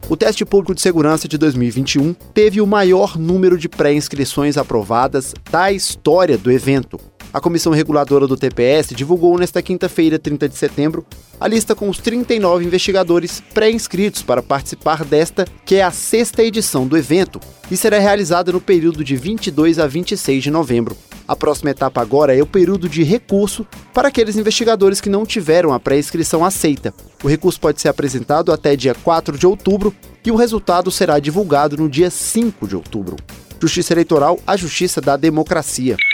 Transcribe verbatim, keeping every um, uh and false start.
O teste público de segurança de dois mil e vinte e um teve o maior número de pré-inscrições aprovadas da história do evento. A Comissão Reguladora do T P S divulgou nesta quinta-feira, trinta de setembro, a lista com os trinta e nove investigadores pré-inscritos para participar desta, que é a sexta edição do evento, e será realizada no período de vinte e dois a vinte e seis de novembro. A próxima etapa agora é o período de recurso para aqueles investigadores que não tiveram a pré-inscrição aceita. O recurso pode ser apresentado até dia quatro de outubro e o resultado será divulgado no dia cinco de outubro. Justiça Eleitoral, a justiça da democracia.